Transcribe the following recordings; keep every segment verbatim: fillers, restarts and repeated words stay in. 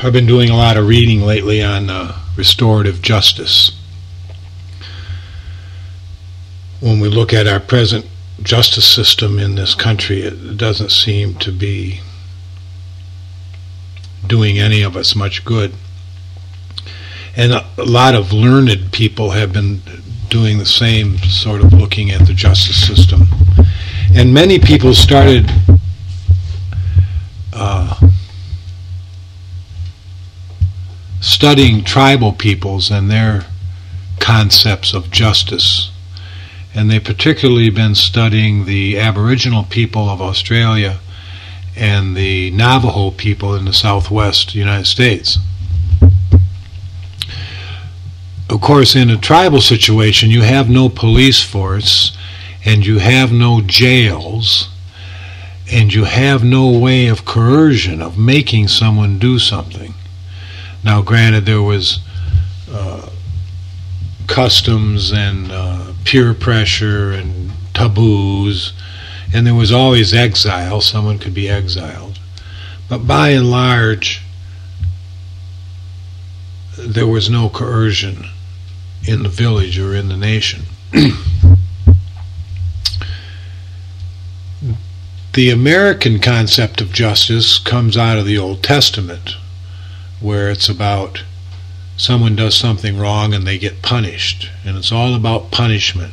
I've been doing a lot of reading lately on uh, restorative justice. When we look at our present justice system in this country, it doesn't seem to be doing any of us much good. And a, a lot of learned people have been doing the same sort of looking at the justice system. And many people started uh, studying tribal peoples and their concepts of justice. And they've particularly been studying the Aboriginal people of Australia and the Navajo people in the southwest United States. Of course, in a tribal situation, you have no police force, and you have no jails, and you have no way of coercion, of making someone do something. Now, granted, there was uh, customs and uh, peer pressure and taboos, and there was always exile. Someone could be exiled. But by and large, there was no coercion in the village or in the nation. The American concept of justice comes out of the Old Testament, where it's about someone does something wrong and they get punished, and it's all about punishment.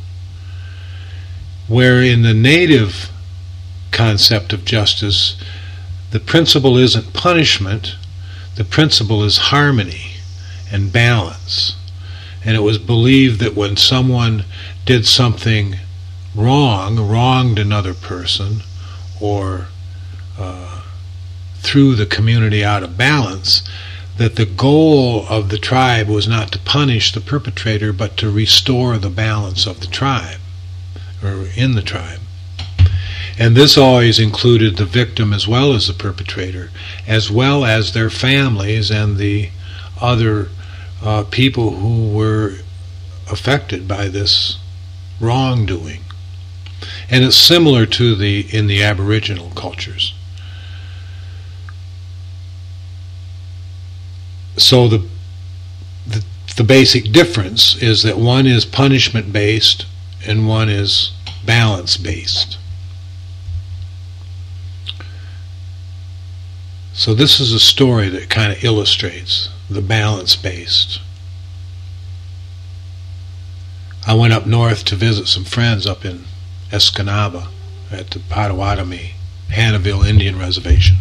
Where in the native concept of justice, the principle isn't punishment, the principle is harmony and balance. And it was believed that when someone did something wrong, wronged another person, or uh, threw the community out of balance, that the goal of the tribe was not to punish the perpetrator, but to restore the balance of the tribe, or in the tribe. And this always included the victim as well as the perpetrator, as well as their families and the other uh, people who were affected by this wrongdoing. And it's similar to the in the Aboriginal cultures. So the, the the basic difference is that one is punishment based and one is balance based. So this is a story that kind of illustrates the balance based. I went up north to visit some friends up in Escanaba at the Potawatomi Hannahville Indian Reservation.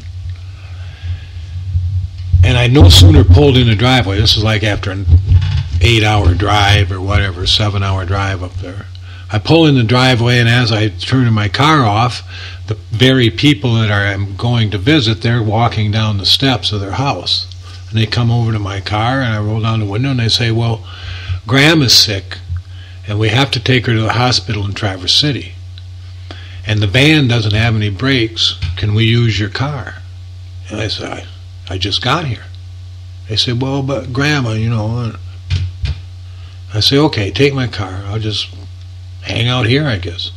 And I no sooner pulled in the driveway, this was like after an eight hour drive or whatever, seven hour drive up there. I pull in the driveway, and as I turn my car off, the very people that I'm going to visit, they're walking down the steps of their house. And they come over to my car, and I roll down the window, and they say, well, Grandma's sick, and we have to take her to the hospital in Traverse City. And the van doesn't have any brakes. Can we use your car? And I said, I, I just got here. They said, well, but Grandma, you know. I say, okay, take my car. I'll just hang out here, I guess.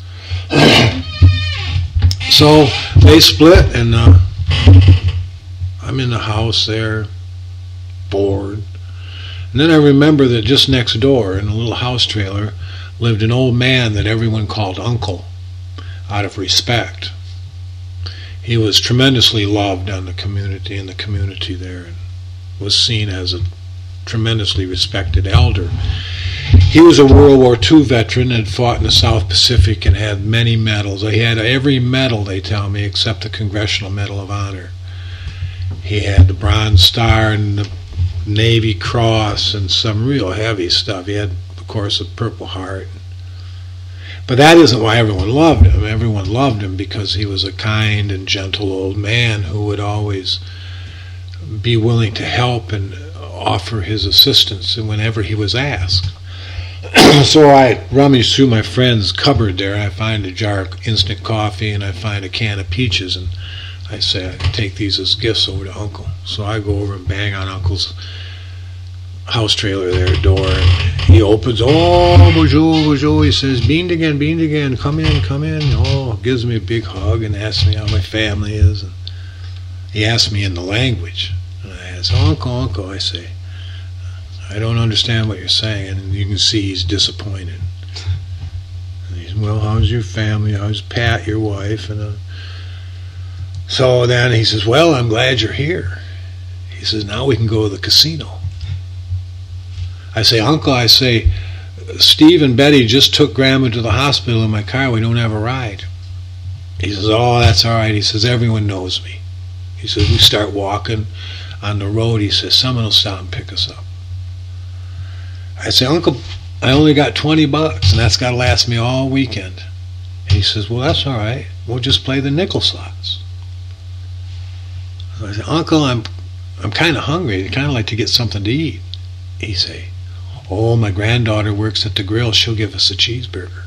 So they split, and uh, I'm in the house there, bored. And then I remember that just next door, in a little house trailer, lived an old man that everyone called Uncle, out of respect. He was tremendously loved on the community, in the community there, and was seen as a tremendously respected elder. He was a World War Two veteran, had fought in the South Pacific and had many medals. He had every medal, they tell me, except the Congressional Medal of Honor. He had the Bronze Star and the Navy Cross and some real heavy stuff. He had, of course, a Purple Heart. But that isn't why everyone loved him. Everyone loved him because he was a kind and gentle old man who would always be willing to help and offer his assistance whenever he was asked. So I rummage through my friend's cupboard there, and I find a jar of instant coffee, and I find a can of peaches, and I say, I take these as gifts over to Uncle. So I go over and bang on Uncle's house trailer there, door, and he opens. Oh, bonjour, bonjour. He says, beamed again, beamed again. Come in, come in. Oh, gives me a big hug and asks me how my family is. And he asks me in the language. And I asked, Uncle, Uncle, I say, I don't understand what you're saying. And you can see he's disappointed. And he's, well, how's your family? How's Pat, your wife? And uh, so then he says, well, I'm glad you're here. He says, now we can go to the casino. I say, Uncle, I say, Steve and Betty just took Grandma to the hospital in my car. We don't have a ride. He says, oh, that's all right. He says, everyone knows me. He says, we start walking on the road. He says, someone will stop and pick us up. I say, Uncle, I only got twenty bucks, and that's got to last me all weekend. And he says, well, that's all right. We'll just play the nickel slots. I said, Uncle, I'm I'm kind of hungry. I'd kind of like to get something to eat. He say, oh, my granddaughter works at the grill. She'll give us a cheeseburger.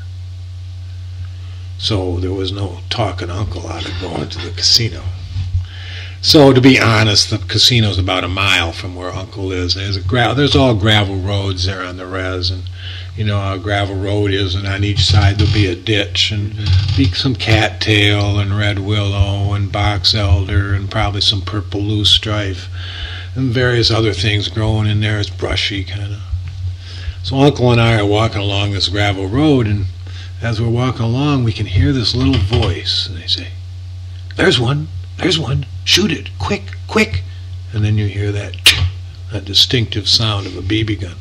So there was no talking Uncle out of going to the casino. So to be honest, the casino's about a mile from where Uncle is. There's a gra- there's all gravel roads there on the res, and you know how a gravel road is, and on each side there'll be a ditch, and be some cattail and red willow and box elder and probably some purple loosestrife and various other things growing in there. It's brushy kind of. So Uncle and I are walking along this gravel road, and as we're walking along, we can hear this little voice, and they say, there's one, there's one, shoot it, quick, quick. And then you hear that, that distinctive sound of a B B gun.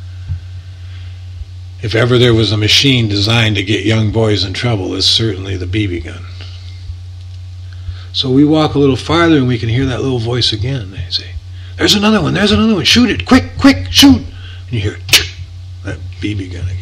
If ever there was a machine designed to get young boys in trouble, it's certainly the B B gun. So we walk a little farther, and we can hear that little voice again. They say, there's another one, there's another one, shoot it, quick, quick, shoot. And you hear that B B gun again.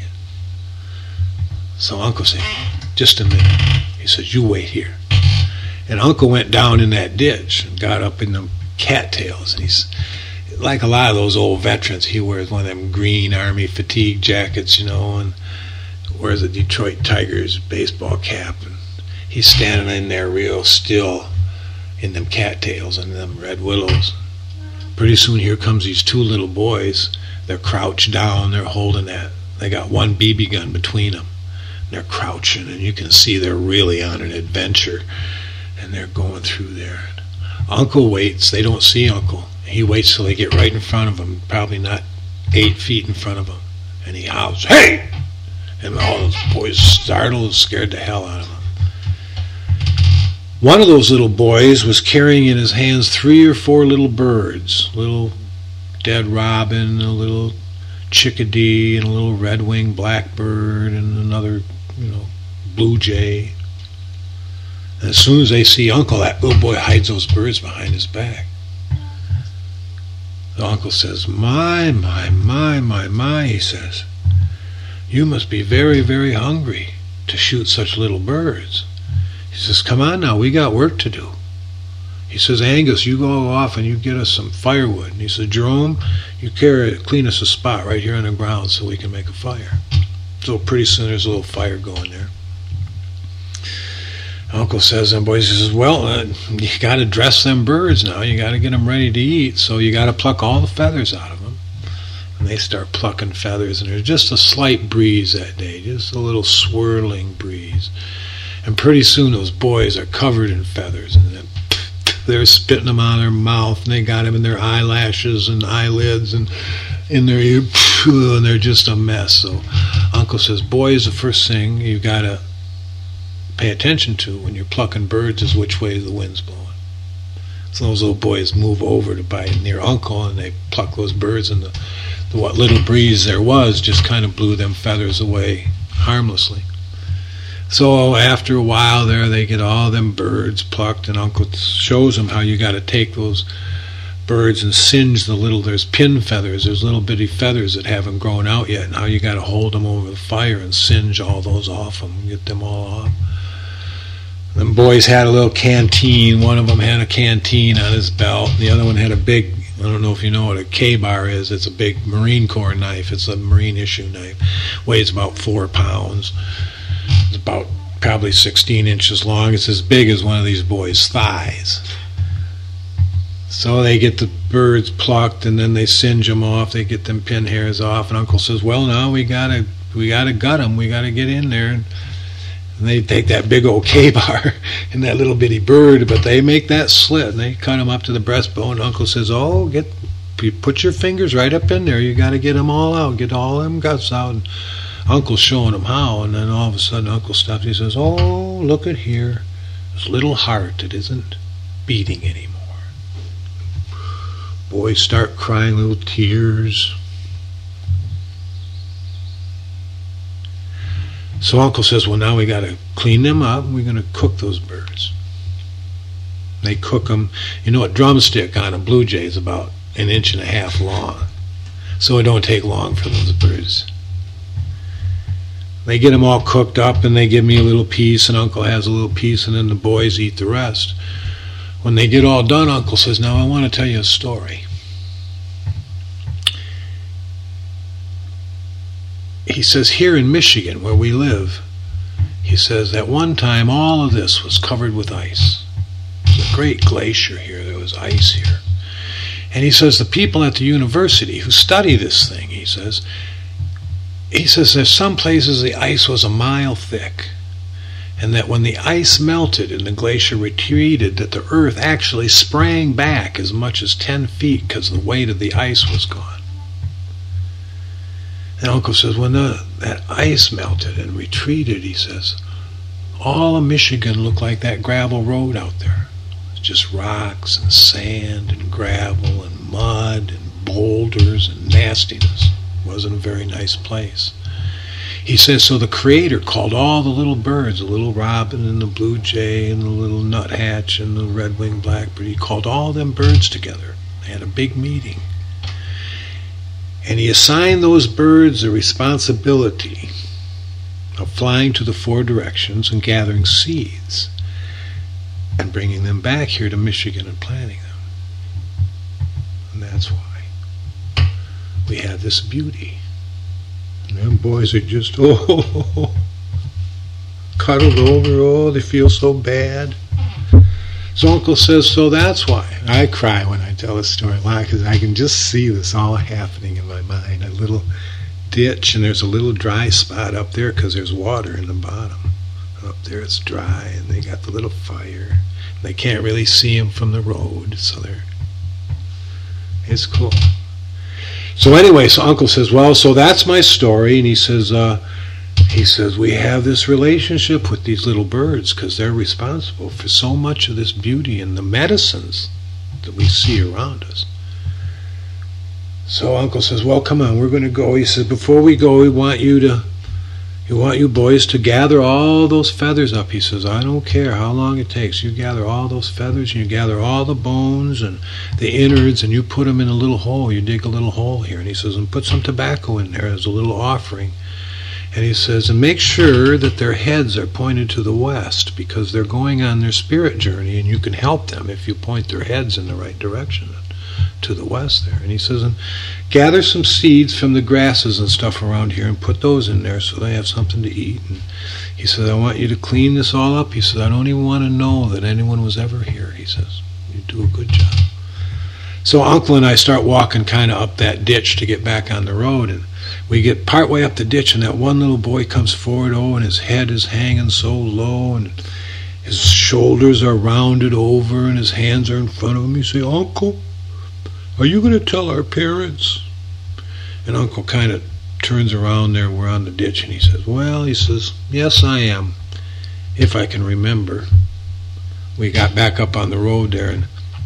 So Uncle said, just a minute. He says, you wait here. And Uncle went down in that ditch and got up in the cattails. And he's, like a lot of those old veterans, he wears one of them green Army fatigue jackets, you know, and wears a Detroit Tigers baseball cap. And he's standing in there real still in them cattails and them red willows. Pretty soon here comes these two little boys. They're crouched down. They're holding that. They got one B B gun between them. They're crouching, and you can see they're really on an adventure, and they're going through there. Uncle waits. They don't see Uncle. He waits till they get right in front of him, probably not eight feet in front of him, and he howls, hey! And all those boys startled and scared the hell out of him. One of those little boys was carrying in his hands three or four little birds, little dead robin, a little chickadee, and a little red-winged blackbird, and another, you know, blue jay. And as soon as they see Uncle, that little boy hides those birds behind his back. The uncle says, my, my, my, my, my, he says, you must be very, very hungry to shoot such little birds. He says, come on now, we got work to do. He says, Angus, you go off and you get us some firewood. And he said, Jerome, you carry, clean us a spot right here on the ground so we can make a fire. So pretty soon there's a little fire going there. Uncle says, and boys, he says, well, uh, you got to dress them birds now. You got to get them ready to eat, so you got to pluck all the feathers out of them. And they start plucking feathers, and there's just a slight breeze that day, just a little swirling breeze. And pretty soon those boys are covered in feathers, and then they're spitting them out of their mouth, and they got them in their eyelashes and eyelids and in their ear, and they're just a mess. So Uncle says, boys, the first thing you got to pay attention to when you're plucking birds is which way the wind's blowing. So those little boys move over to by near Uncle, and they pluck those birds, and the, the what little breeze there was just kind of blew them feathers away harmlessly. So after a while there, they get all them birds plucked, and Uncle shows them how you got to take those birds and singe the little, there's pin feathers, there's little bitty feathers that haven't grown out yet, and how you got to hold them over the fire and singe all those off them, get them all off. Them boys had a little canteen. One of them had a canteen on his belt. The other one had a big, I don't know if you know what a K-bar is. It's a big Marine Corps knife. It's a Marine issue knife. Weighs about four pounds. It's about probably sixteen inches long. It's as big as one of these boys' thighs. So they get the birds plucked, and then they singe them off. They get them pin hairs off. And Uncle says, well, now we gotta we gotta gut them. We gotta get in there. And And they take that big old K-bar and that little bitty bird, but they make that slit, and they cut them up to the breastbone. Uncle says, oh, get put your fingers right up in there. You got to get them all out, get all them guts out. And Uncle's showing them how, and then all of a sudden Uncle stops. He says, oh, look at here. This little heart that isn't beating anymore. Boys start crying little tears. So Uncle says, well, now we got to clean them up. We're going to cook those birds. They cook them. You know, a drumstick on a blue jay is about an inch and a half long. So it don't take long for those birds. They get them all cooked up, and they give me a little piece, and Uncle has a little piece, and then the boys eat the rest. When they get all done, Uncle says, now I want to tell you a story. He says, here in Michigan, where we live, he says, at one time all of this was covered with ice. There's a great glacier here. There was ice here. And he says, the people at the university who study this thing, he says, he says there's some places the ice was a mile thick, and that when the ice melted and the glacier retreated, that the earth actually sprang back as much as ten feet because the weight of the ice was gone. And Uncle says, when the, that ice melted and retreated, he says, all of Michigan looked like that gravel road out there. It's just rocks and sand and gravel and mud and boulders and nastiness. It wasn't a very nice place. He says, so the Creator called all the little birds, the little robin and the blue jay and the little nuthatch and the red-winged blackbird. He called all them birds together. They had a big meeting. And he assigned those birds the responsibility of flying to the four directions and gathering seeds and bringing them back here to Michigan and planting them. And that's why we have this beauty. And them boys are just, oh, cuddled over, oh, they feel so bad. So Uncle says, so that's why. I cry when I tell a story. Why? Because I can just see this all happening in my mind. A little ditch, and there's a little dry spot up there because there's water in the bottom. Up there it's dry, and they got the little fire. They can't really see them from the road, so they're, it's cool. So anyway, so Uncle says, well, so that's my story, and he says, uh, he says, we have this relationship with these little birds because they're responsible for so much of this beauty and the medicines that we see around us. So Uncle says, well, come on, we're going to go. He says, before we go, we want you to, we want you boys to gather all those feathers up. He says, I don't care how long it takes. You gather all those feathers, and you gather all the bones and the innards, and you put them in a little hole. You dig a little hole here. And he says, and put some tobacco in there as a little offering. And he says, and make sure that their heads are pointed to the west, because they're going on their spirit journey, and you can help them if you point their heads in the right direction to the west there. And he says, and gather some seeds from the grasses and stuff around here and put those in there so they have something to eat. And he says, I want you to clean this all up. He says, I don't even want to know that anyone was ever here. He says, you do a good job. So Uncle and I start walking kind of up that ditch to get back on the road, and we get partway up the ditch, and that one little boy comes forward, oh, and his head is hanging so low, and his shoulders are rounded over, and his hands are in front of him. You say, Uncle, are you going to tell our parents? And Uncle kind of turns around there, we're on the ditch, and he says, well, he says, yes, I am, if I can remember. We got back up on the road there, and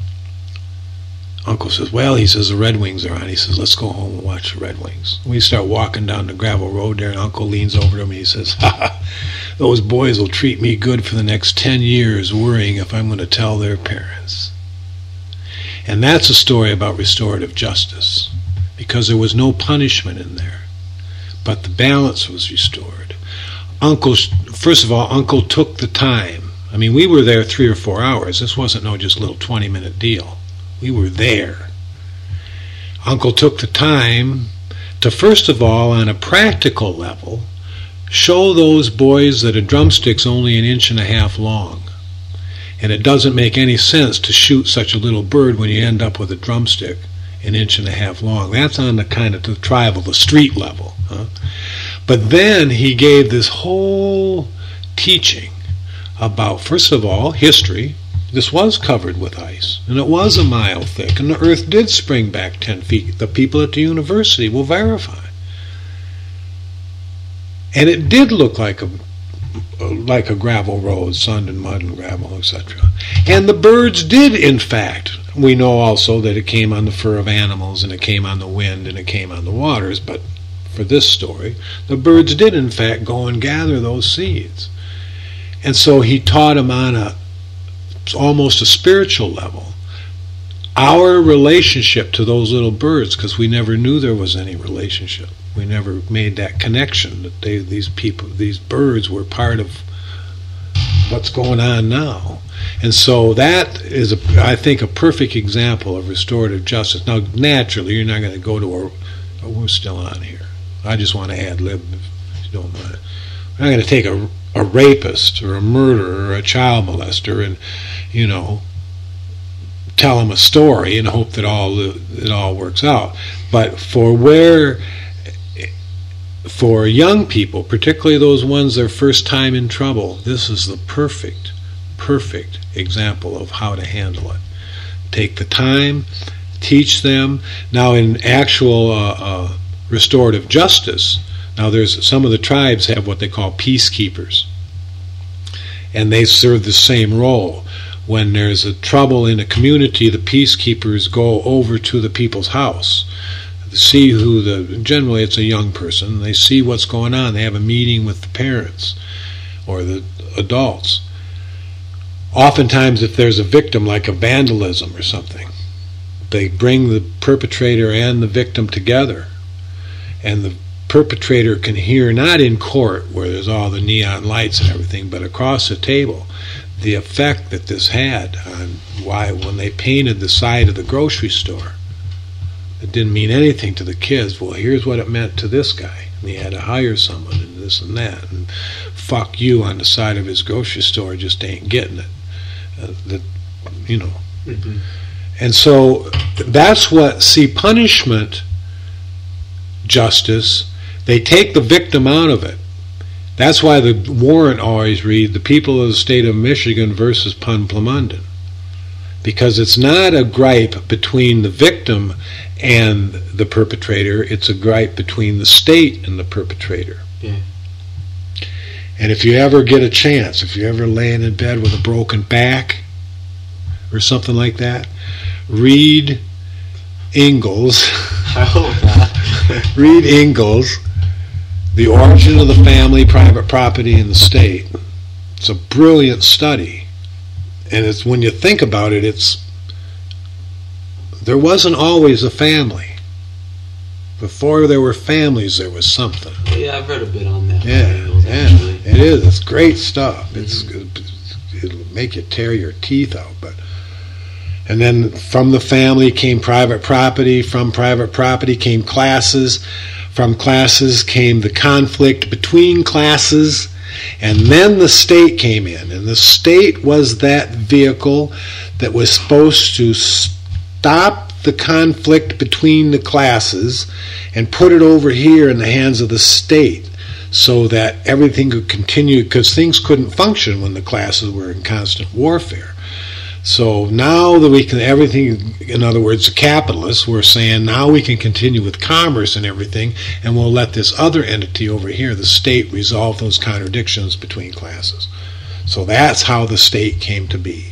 Uncle says, well, he says, the Red Wings are on. He says, let's go home and watch the Red Wings. We start walking down the gravel road there, and Uncle leans over to him and he says, ha ha, those boys will treat me good for the next ten years worrying if I'm going to tell their parents. And that's a story about restorative justice, because there was no punishment in there, but the balance was restored. Uncle, first of all, Uncle took the time. I mean, we were there three or four hours. This wasn't no just little twenty-minute deal. We were there. Uncle took the time to, first of all, on a practical level, show those boys that a drumstick's only an inch and a half long. And it doesn't make any sense to shoot such a little bird when you end up with a drumstick an inch and a half long. That's on the kind of the tribal, the street level. Huh? But then he gave this whole teaching about, first of all, history. This was covered with ice, and it was a mile thick, and the earth did spring back ten feet. The people at the university will verify. And it did look like a like a gravel road, sand and mud and gravel, et cetera. And the birds did, in fact. We know also that it came on the fur of animals, and it came on the wind, and it came on the waters, but for this story, the birds did, in fact, go and gather those seeds. And so he taught them on a almost a spiritual level our relationship to those little birds, because we never knew there was any relationship. We never made that connection that they, these people, these birds were part of what's going on now. And so that is, a, I think, a perfect example of restorative justice. Now, naturally, you're not going to go to a, oh, we're still on here. I just want to ad lib, if you don't mind. We're not going to take a, a rapist or a murderer or a child molester and, you know, tell them a story and hope that all it all works out. But for where, for young people, particularly those ones their first time in trouble, this is the perfect, perfect example of how to handle it. Take the time, teach them. Now, in actual uh, uh, restorative justice, now there's some of the tribes have what they call peacekeepers, and they serve the same role. When there's a trouble in a community, the peacekeepers go over to the people's house, see who the, generally it's a young person, they see what's going on, they have a meeting with the parents or the adults. Oftentimes, if there's a victim, like a vandalism or something, they bring the perpetrator and the victim together, and the perpetrator can hear, not in court where there's all the neon lights and everything, but across the table, the effect that this had on why when they painted the side of the grocery store, it didn't mean anything to the kids. Well, here's what it meant to this guy, and he had to hire someone and this and that, and fuck you on the side of his grocery store just ain't getting it. Uh, that, you know. Mm-hmm. And so that's what, see, punishment justice, they take the victim out of it. That's why the warrant always read the people of the state of Michigan versus Punplamundon, because it's not a gripe between the victim and the perpetrator, it's a gripe between the state and the perpetrator. Yeah. And if you ever get a chance, if you're ever laying in bed with a broken back or something like that, read Ingalls. I hope not. Read Ingalls, The Origin of the Family, Private Property, and the State. It's a brilliant study. And it's, when you think about it, it's, there wasn't always a family. Before there were families, there was something. Yeah, I've read a bit on that. Yeah, Angles, yeah, actually. it is. It's great stuff. Mm-hmm. It's it'll make you tear your teeth out. But and then from the family came private property. From private property came classes. From classes came the conflict between classes. And then the state came in, and the state was that vehicle that was supposed to stop the conflict between the classes and put it over here in the hands of the state so that everything could continue, because things couldn't function when the classes were in constant warfare. So now that we can, everything, in other words, the capitalists were saying now we can continue with commerce and everything, and we'll let this other entity over here, the state, resolve those contradictions between classes. So that's how the state came to be.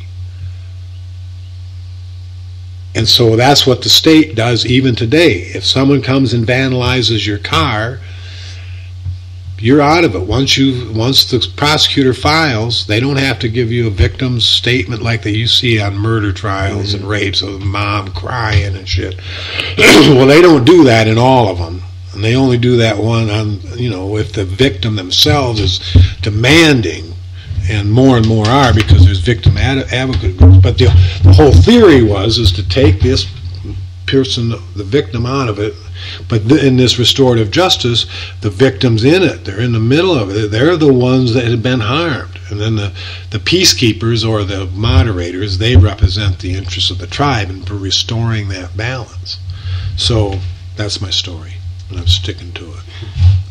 And so that's what the state does even today. If someone comes and vandalizes your car, you're out of it. Once you, once the prosecutor files, they don't have to give you a victim's statement like that you see on murder trials mm-hmm. and rapes of mom crying and shit. Well, they don't do that in all of them, and they only do that one on, you know, if the victim themselves is demanding, and more and more are because there's victim ad- advocate groups. But the, the whole theory was is to take this person, the victim, out of it. But th- in this restorative justice, the victim's in it. They're in the middle of it. They're the ones that have been harmed. And then the, the peacekeepers or the moderators, they represent the interests of the tribe and for restoring that balance. So that's my story, and I'm sticking to it.